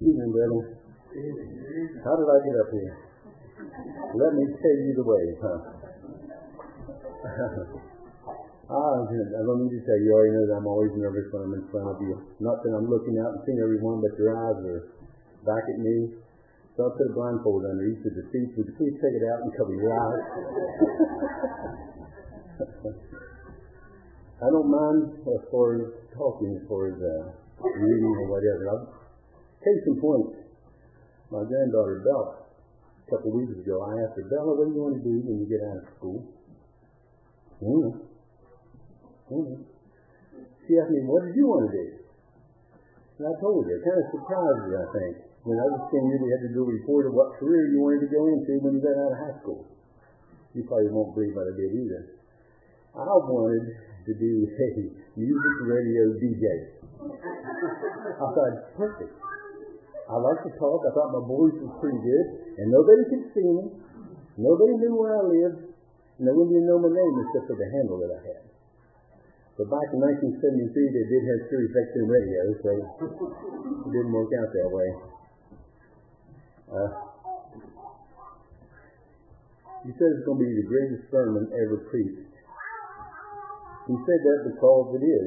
Evening, brother. How did I get up here? Let me tell you the way, huh? I don't need to tell you. You already know that I'm always nervous when I'm in front of you. Not that I'm looking out and seeing everyone, but your eyes are back at me. So I put a blindfold under each of the seats. Would you please take it out and cover your eyes? I don't mind as far as talking, as far as reading or whatever. Case in point, my granddaughter Bella, a couple of weeks ago, I asked her, Bella, what do you want to do when you get out of school? She asked me, what did you want to do? And I told her. It kind of surprised her, I think. When I was saying you had to do a report of what career you wanted to go into when you got out of high school. You probably won't believe what I did either. I wanted to do a music radio DJ. I thought, perfect. I like to talk. I thought my voice was pretty good. And nobody could see me. Nobody knew where I lived. No one didn't know my name except for the handle that I had. But back in 1973, they did have Sirius XM radio, so it didn't work out that way. He said it's going to be the greatest sermon ever preached. He said that because it is.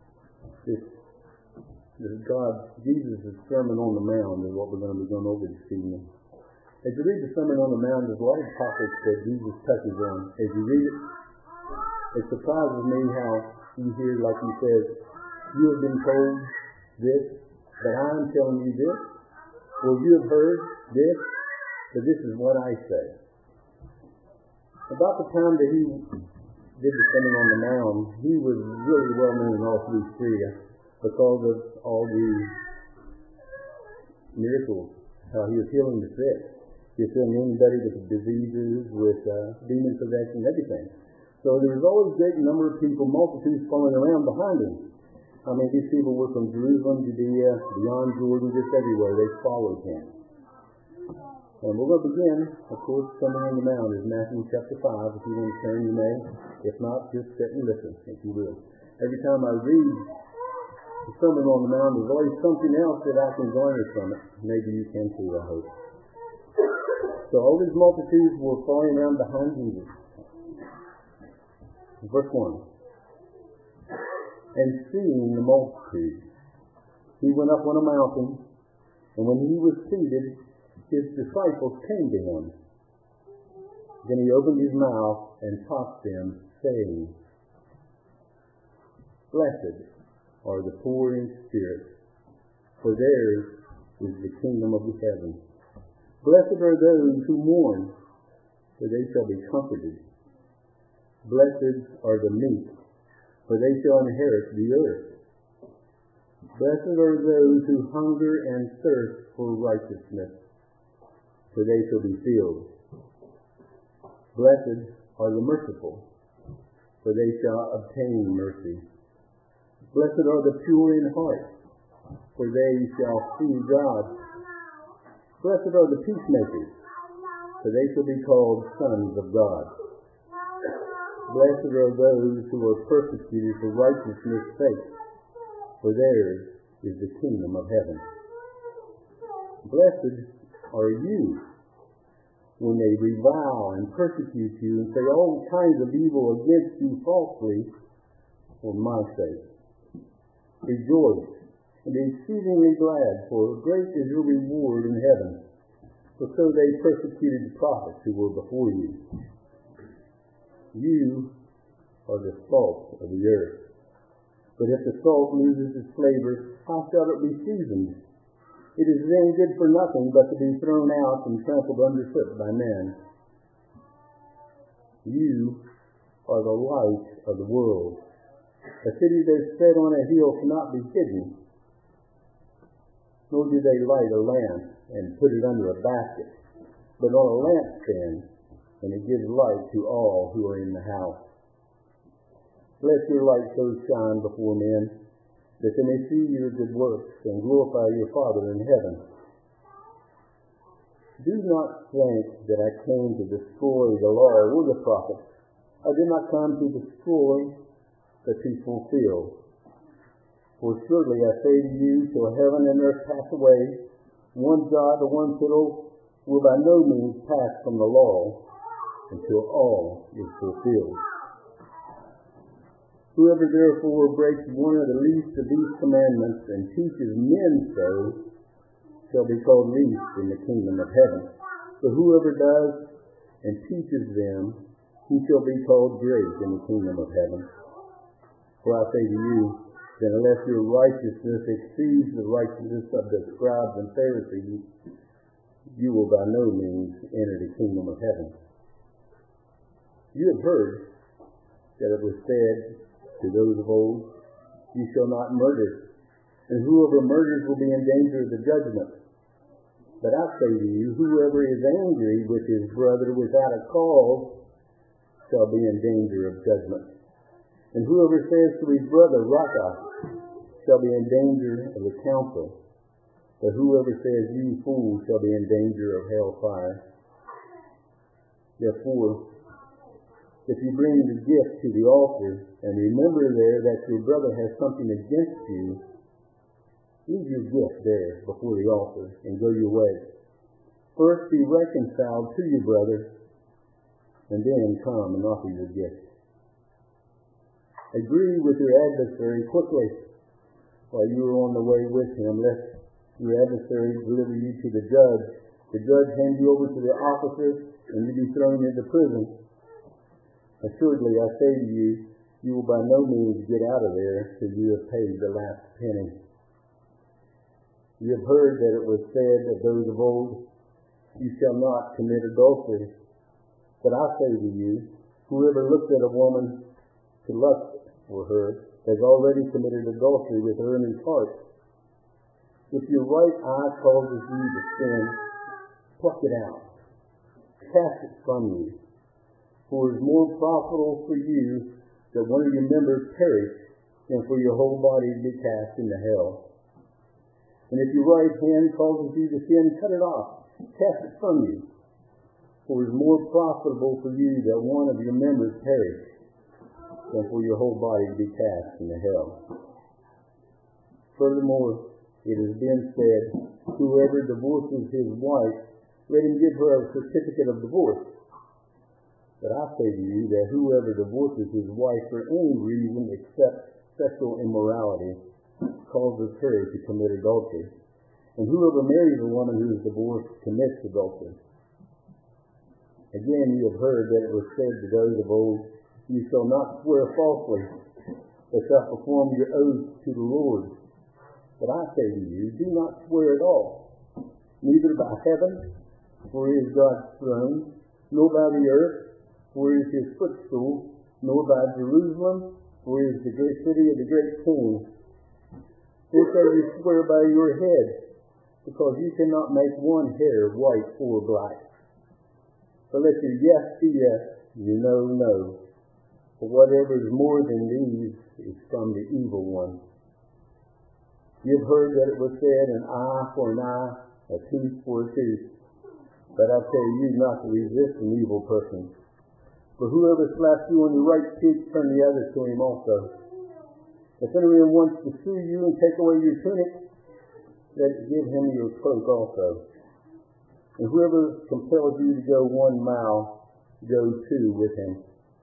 This Jesus' Sermon on the Mount is what we're going to be going over this evening. As you read the Sermon on the Mount, there's a lot of topics that Jesus touches on. As you read it, it surprises me how you hear, like he says, you have been told this, but I'm telling you this. Or you have heard this, but this is what I say. About the time that he did the Sermon on the Mount, he was really well known in all three spheres because of all the miracles, how he was healing the sick. He was healing anybody with diseases, with demon possession, everything. So there was always a great number of people, multitudes following around behind him. I mean, these people were from Jerusalem, Judea, beyond Jordan, just everywhere. They followed him. And we're going to begin, of course, Sermon on the Mount is Matthew chapter 5. If you want to turn, you may. If not, just sit and listen, if you will. Every time I read the Sermon on the Mount, there's always something else that I can garner from it. Maybe you can too, I hope. So all these multitudes were following around behind Jesus. Verse 1. And seeing the multitude, he went up on a mountain, and when he was seated, his disciples came to him. Then he opened his mouth and taught them, saying, Blessed are the poor in spirit, for theirs is the kingdom of the heavens. Blessed are those who mourn, for they shall be comforted. Blessed are the meek, for they shall inherit the earth. Blessed are those who hunger and thirst for righteousness, for they shall be filled. Blessed are the merciful, for they shall obtain mercy. Blessed are the pure in heart, for they shall see God. Blessed are the peacemakers, for they shall be called sons of God. Blessed are those who are persecuted for righteousness' sake, for theirs is the kingdom of heaven. Blessed are you when they revile and persecute you and say all kinds of evil against you falsely for my sake. Rejoice and be exceedingly glad, for great is your reward in heaven. For so they persecuted the prophets who were before you. You are the salt of the earth. But if the salt loses its flavor, how shall it be seasoned? It is then good for nothing but to be thrown out and trampled underfoot by men. You are the light of the world. A city that is set on a hill cannot be hidden, nor do they light a lamp and put it under a basket, but on a lampstand, and it gives light to all who are in the house. Let your light so shine before men, that they may see your good works and glorify your Father in heaven. Do not think that I came to destroy the law or the prophets. I did not come to destroy, but to fulfill. For surely I say to you, till heaven and earth pass away, one jot or one tittle will by no means pass from the law until all is fulfilled. Whoever therefore breaks one of the least of these commandments and teaches men so shall be called least in the kingdom of heaven. But whoever does and teaches them, he shall be called great in the kingdom of heaven. For I say to you, that unless your righteousness exceeds the righteousness of the scribes and Pharisees, you will by no means enter the kingdom of heaven. You have heard that it was said to those of old, you shall not murder, and whoever murders will be in danger of the judgment. But I say to you, whoever is angry with his brother without a cause shall be in danger of judgment. And whoever says to his brother, Raca, shall be in danger of the council. But whoever says, you fool, shall be in danger of hellfire. Therefore, if you bring the gift to the altar, and remember there that your brother has something against you, leave your gift there before the altar and go your way. First be reconciled to your brother, and then come and offer your gift. Agree with your adversary quickly while you are on the way with him, lest your adversary deliver you to the judge. The judge hand you over to the officer, and you be thrown into prison. Assuredly, I say to you, you will by no means get out of there till you have paid the last penny. You have heard that it was said of those of old, you shall not commit adultery. But I say to you, whoever looks at a woman to lust for her has already committed adultery with her in his heart. If your right eye causes you to sin, pluck it out. Cast it from you. For it is more profitable for you that one of your members perish than for your whole body to be cast into hell. And if your right hand causes you to sin, cut it off. Cast it from you. For it is more profitable for you that one of your members perish than for your whole body to be cast into hell. Furthermore, it has been said, whoever divorces his wife, let him give her a certificate of divorce. But I say to you that whoever divorces his wife for any reason except sexual immorality causes her to commit adultery. And whoever marries a woman who is divorced commits adultery. Again, you have heard that it was said to those of old, you shall not swear falsely, but shall perform your oath to the Lord. But I say to you, do not swear at all, neither by heaven, for it is God's throne, nor by the earth, for it is his footstool, nor by Jerusalem, for it is the great city of the great King. Nor shall you swear by your head, because you cannot make one hair white or black. So let your yes be yes, your no, no. For whatever is more than these is from the evil one. You have heard that it was said, an eye for an eye, a tooth for a tooth. But I tell you not to resist an evil person. For whoever slaps you on your right cheek, turn the other to him also. If anyone wants to sue you and take away your tunic, give him your cloak also. And whoever compels you to go 1 mile, go 2 with him.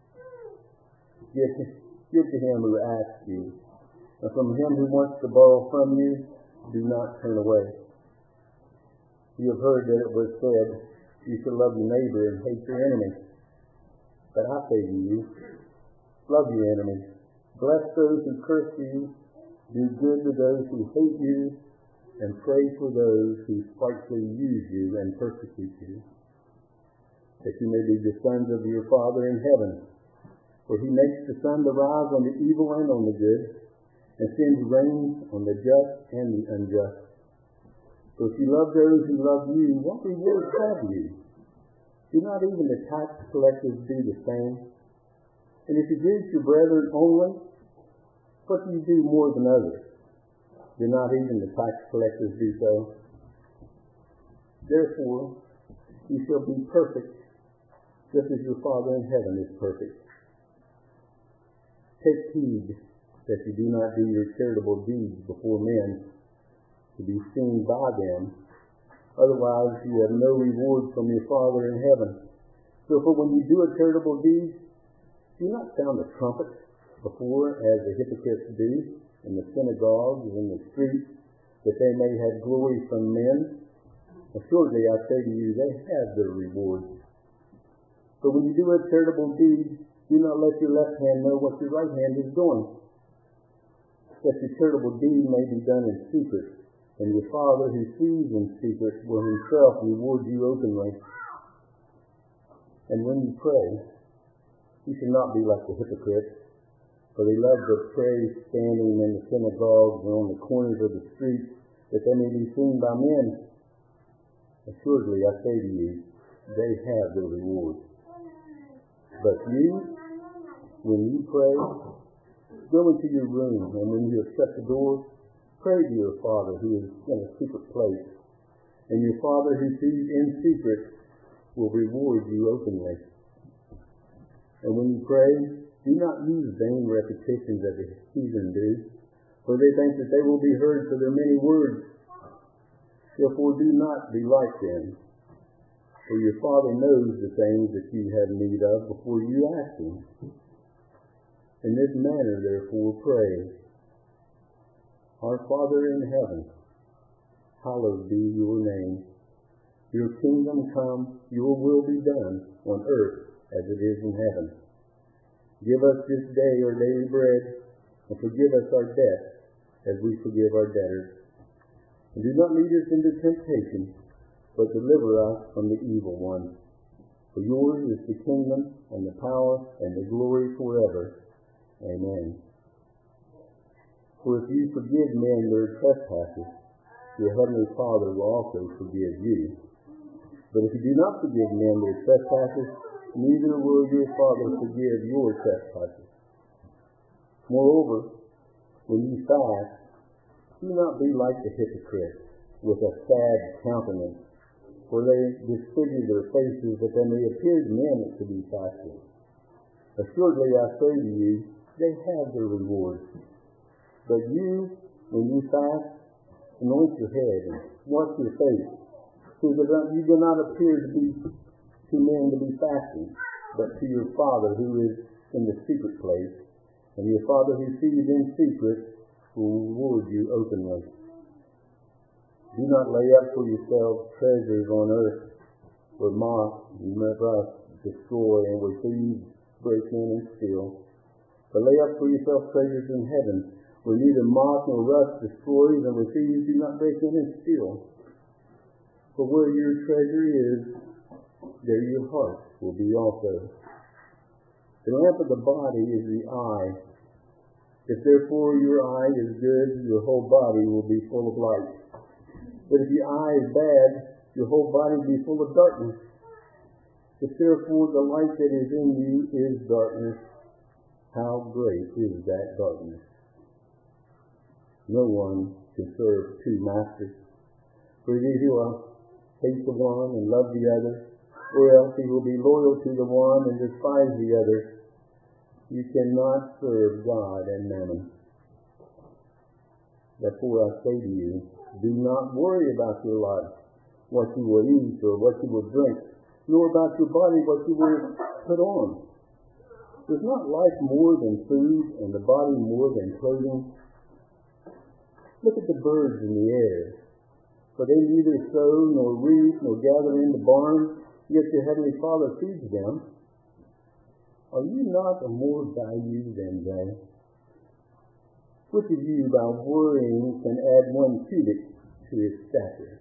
Give to him who asks you. And from him who wants to borrow from you, do not turn away. You have heard that it was said, you shall love your neighbor and hate your enemy. But I say to you, love your enemies. Bless those who curse you. Do good to those who hate you. And pray for those who spitefully use you and persecute you. That you may be the sons of your Father in heaven. For he makes the sun to rise on the evil and on the good, and sends rain on the just and the unjust. So if you love those who love you, what reward have you? Do not even the tax collectors do the same? And if you greet your brethren only, what do you do more than others? Do not even the tax collectors do so? Therefore, you shall be perfect, just as your Father in heaven is perfect. Take heed that you do not do your charitable deeds before men to be seen by them, Otherwise you have no reward from your Father in heaven. So for when you do a charitable deed, do not sound the trumpet before as the hypocrites do in the synagogues and in the streets, that they may have glory from men. Assuredly I say to you, they have their reward. But when you do a charitable deed, do not let your left hand know what your right hand is doing, that your charitable deed may be done in secret, and your Father who sees in secret will himself reward you openly. And when you pray, you should not be like the hypocrites, for they love to pray standing in the synagogues and on the corners of the streets, that they may be seen by men. Assuredly I say to you, they have their reward. But you, when you pray, go into your room, and when you have shut the door, pray to your Father who is in a secret place, and your Father who sees in secret will reward you openly. And when you pray, do not use vain repetitions as the heathen do, for they think that they will be heard for their many words. Therefore do not be like them, for your Father knows the things that you have need of before you ask him. In this manner, therefore, pray. Our Father in heaven, hallowed be your name. Your kingdom come, your will be done on earth as it is in heaven. Give us this day our daily bread, and forgive us our debts as we forgive our debtors. And do not lead us into temptation, but deliver us from the evil one. For yours is the kingdom, and the power, and the glory forever. Amen. For if you forgive men their trespasses, your heavenly Father will also forgive you. But if you do not forgive men their trespasses, neither will your Father forgive your trespasses. Moreover, when you fast, do not be like the hypocrites, with a sad countenance, for they disfigure their faces that they may appear to men to be fasting. Assuredly I say to you, they have their reward. But you, when you fast, anoint your head and wash your face, so that you do not appear to men to be fasting, but to your Father who is in the secret place, and your Father who sees in secret will reward you openly. Do not lay up for yourselves treasures on earth, where moth and rust destroy, and where thieves break in and steal. But lay up for yourselves treasures in heaven, where neither moth nor rust destroys, and where thieves do not break in and steal. For where your treasure is, there your heart will be also. The lamp of the body is the eye. If therefore your eye is good, your whole body will be full of light. But if your eye is bad, your whole body will be full of darkness. If therefore the light that is in you is darkness, how great is that darkness? No one can serve two masters. For either he will hate the one and love the other, or else he will be loyal to the one and despise the other. You cannot serve God and mammon. Therefore I say to you, do not worry about your life, what you will eat or what you will drink, nor about your body what you will put on. Is not life more than food, and the body more than clothing? Look at the birds in the air, for they neither sow nor reap nor gather into barns, yet your heavenly Father feeds them. Are you not of more value than they? Which of you, by worrying, can add 1 cubit to his stature?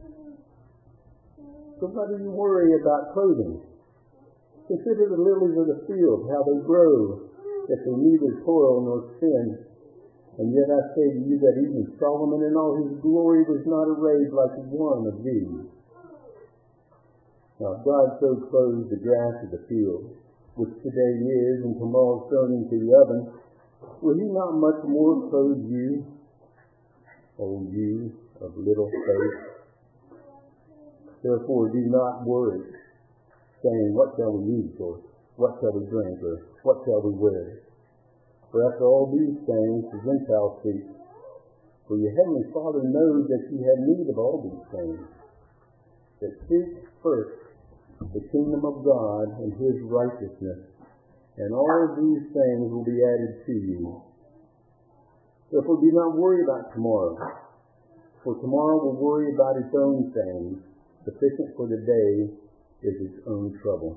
So why do you worry about clothing? Consider the lilies of the field, how they grow, that they neither toil nor spin. And yet I say to you that even Solomon in all his glory was not arrayed like one of these. Now if God so clothes the grass of the field, which today is and tomorrow thrown into the oven, will he not much more clothe you, O you of little faith? Therefore do not worry, saying, what shall we eat, or what shall we drink, or what shall we wear? For after all these things the Gentiles seek. For your heavenly Father knows that you have need of all these things. that seek first the kingdom of God and His righteousness, and all of these things will be added to you. Therefore, do not worry about tomorrow, for tomorrow will worry about its own things. Sufficient for the day is its own trouble.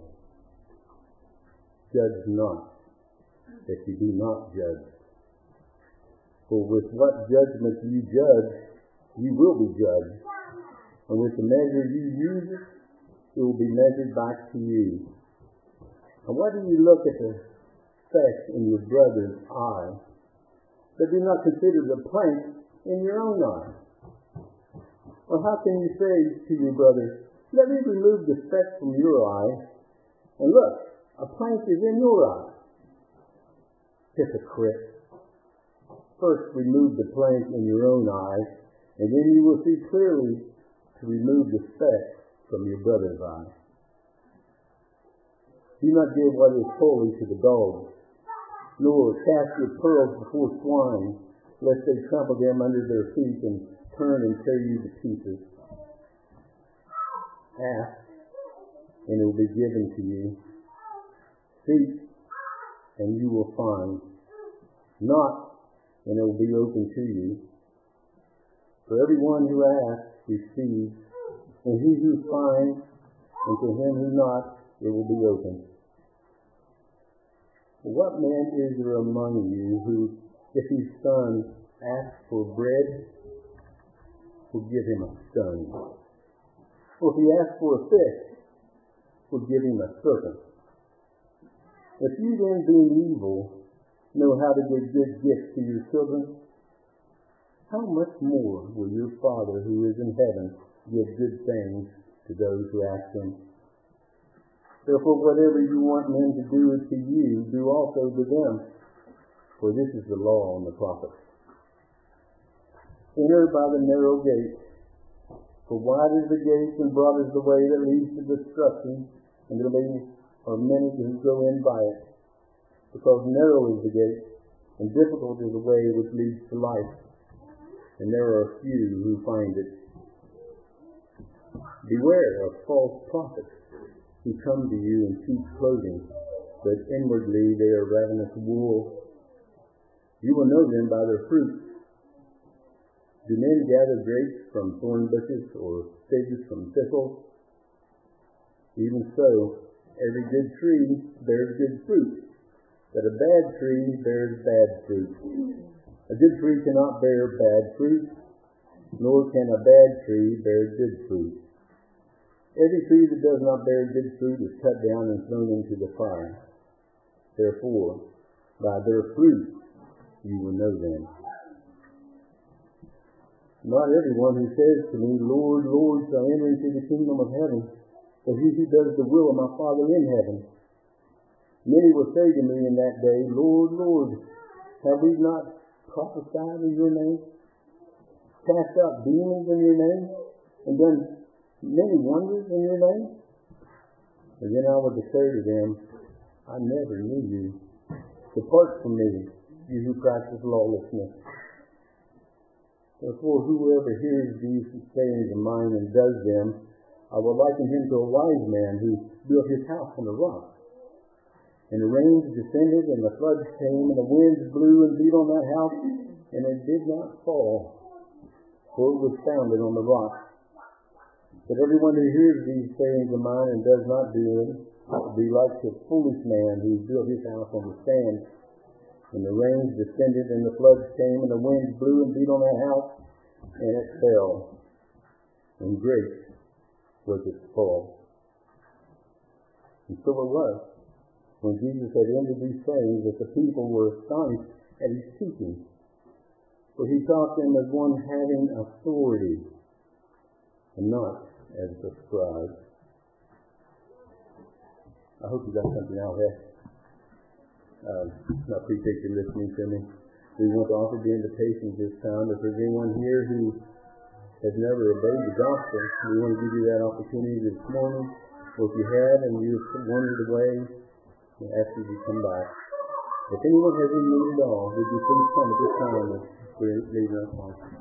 Judge not, that you be not judged. For with what judgment you judge, you will be judged. And with the measure you use, it will be measured back to you. And why do you look at the speck in your brother's eye, but do not consider the plank in your own eye? Or how can you say to your brother, let me remove the speck from your eye, and look, a plank is in your eye? Hypocrite. First remove the plank in your own eye, and then you will see clearly to remove the speck from your brother's eye. Do not give what is holy to the dogs, nor cast your pearls before swine, lest they trample them under their feet and turn and tear you to pieces. Ask, and it will be given to you. Seek, and you will find. Knock, and it will be open to you. For everyone who asks receives, and he who finds, and to him who knocks, it will be opened. What man is there among you who, if his son asks for bread, will give him a stone? Or if he asks for a fish, will give him a serpent? If you then, being evil, know how to give good gifts to your children, how much more will your Father who is in heaven give good things to those who ask him? Therefore, whatever you want men to do to you, do also to them, for this is the law and the prophets. Enter by the narrow gate, for wide is the gate and broad is the way that leads to destruction, and there are many who go in by it. Because narrow is the gate, and difficult is the way which leads to life, and there are few who find it. Beware of false prophets who come to you in sheep's clothing, but inwardly they are ravenous wolves. You will know them by their fruits. Do men gather grapes from thorn bushes, or figs from thistles? Even so, every good tree bears good fruit, but a bad tree bears bad fruit. A good tree cannot bear bad fruit, nor can a bad tree bear good fruit. Every tree that does not bear good fruit is cut down and thrown into the fire. Therefore, by their fruit you will know them. Not everyone who says to me, Lord, Lord, shall enter into the kingdom of heaven, but he who does the will of my Father in heaven. Many will say to me in that day, Lord, Lord, have we not prophesied in your name, cast out demons in your name, and done many wonders in your name? And then I will declare to them, I never knew you. Depart from me, you who practice lawlessness. Therefore, whoever hears these sayings of mine and does them, I will liken him to a wise man who built his house on a rock. And the rains descended, and the floods came, and the winds blew and beat on that house, and it did not fall, for it was founded on the rock. But everyone who hears these sayings of mine and does not do them will be like a foolish man who built his house on the sand. And the rains descended, and the floods came, and the winds blew and beat on that house, and it fell. And great was its fall. And so it was, when Jesus had ended these sayings, that the people were astonished at his teaching. For he taught them as one having authority, and not as the scribes. I hope you got something out of that. I appreciate you listening to me. We want to offer the invitation this time. If there's anyone here who has never obeyed the gospel, we want to give you that opportunity this morning. Or if you have and you've wandered away, we ask you to come back. If anyone has any need at all, would you please come at this time as we're leaving our song?